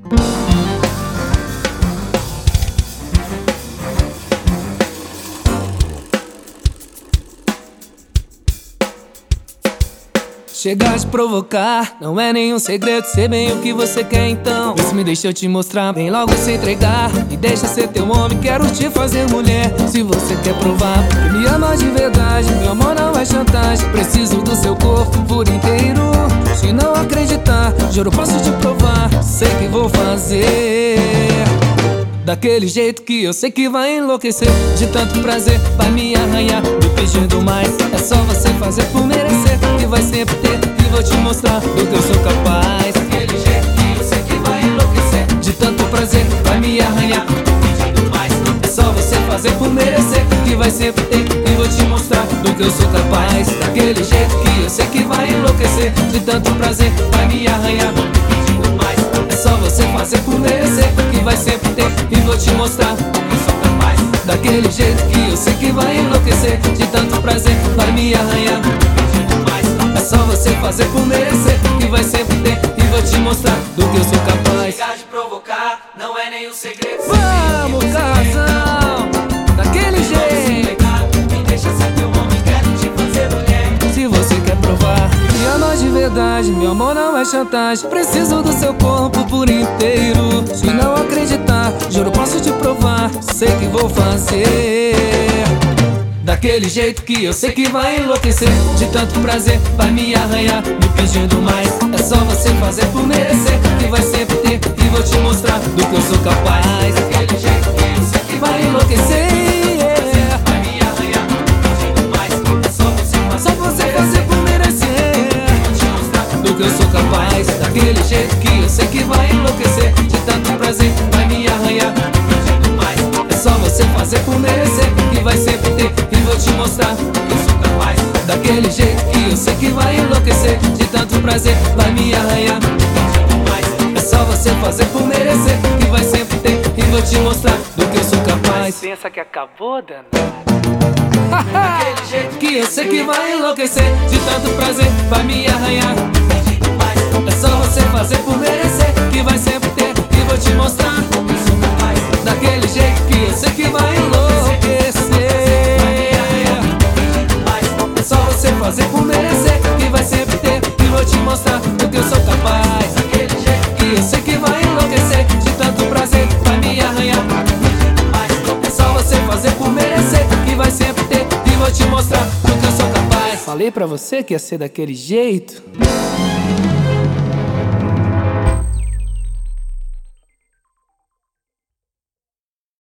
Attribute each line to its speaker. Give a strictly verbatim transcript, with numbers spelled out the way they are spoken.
Speaker 1: Chegar de provocar não é nenhum segredo, sei bem o que você quer então. Vê se me deixa eu te mostrar, vem logo se entregar. Me deixa ser teu homem, quero te fazer mulher. Se você quer provar que me ama de verdade, meu amor não é chantagem. Preciso do seu corpo por inteiro. Se não acreditar, juro posso te provar. Sei que vou fazer daquele jeito que eu sei que vai enlouquecer. De tanto prazer vai me arranhar, me pedindo mais. É só você fazer por merecer, que vai sempre ter, e vou te mostrar do que eu sou capaz. Daquele jeito que eu sei que vai enlouquecer. De tanto prazer vai me arranhar, me pedindo mais. É só você fazer por merecer, que vai sempre ter, e vou te mostrar do que eu sou capaz. Daquele jeito que eu sei que vai enlouquecer. De tanto prazer vai me arranhar, me pedindo mais. É só você fazer por merecer, que vai sempre ter, e vou te mostrar que eu sou capaz. Daquele jeito que eu sei que vai enlouquecer. De tanto prazer vai me arranhar, pedindo mais. É só você fazer por merecer, que vai sempre ter, e vou te mostrar do que eu sou capaz.
Speaker 2: Chegar de provocar não é nenhum segredo.
Speaker 1: Vamos, casal, daquele jeito.
Speaker 2: Me deixa ser teu homem, quero te fazer mulher.
Speaker 1: Se você quer provar que me ama de verdade, meu amor não é chantagem. Preciso do seu corpo por inteiro. Se não acreditar, juro posso te provar. Sei que vou fazer daquele jeito que eu sei que vai enlouquecer. De tanto prazer vai me arranhar, me pedindo mais. É só você fazer por merecer, que vai sempre ter, e vou te mostrar do que eu sou capaz.
Speaker 2: Daquele jeito que eu sei que
Speaker 1: Vai enlouquecer, yeah.
Speaker 2: vai me arranhar, me pedindo mais. É só você fazer,
Speaker 1: Só você fazer por merecer,
Speaker 2: vou te mostrar
Speaker 1: do que eu sou capaz. Daquele jeito que eu sei que vai enlouquecer. De tanto prazer vai me arranhar,
Speaker 2: me pedindo mais.
Speaker 1: é só você fazer por merecer, que vai sempre ter, e vou te mostrar
Speaker 2: Que eu sou capaz.
Speaker 1: daquele jeito que eu sei que vai enlouquecer. De tanto prazer vai me arranhar,
Speaker 2: Pedindo mais.
Speaker 1: é só você fazer por merecer, que vai sempre ter, e vou te mostrar do que eu sou capaz.
Speaker 3: Pensa que acabou, danado?
Speaker 2: Daquele jeito
Speaker 1: Que eu sei que vai enlouquecer. De tanto prazer vai me arranhar,
Speaker 2: pedindo mais.
Speaker 1: é só você fazer por merecer, que vai sempre ter, e vou te mostrar
Speaker 2: Que eu sou capaz.
Speaker 1: daquele jeito que eu sei que vai enlouquecer.
Speaker 2: Pedindo mais.
Speaker 1: É só você fazer por merecer, que vai sempre ter, e vou te mostrar do que eu sou capaz.
Speaker 2: Daquele jeito
Speaker 1: Que eu sei que vai enlouquecer. De tanto prazer vai me arranhar,
Speaker 2: pedindo mais.
Speaker 1: é só você fazer por merecer, que vai sempre ter, e vou te mostrar do que eu sou capaz. Falei pra você que ia ser daquele jeito.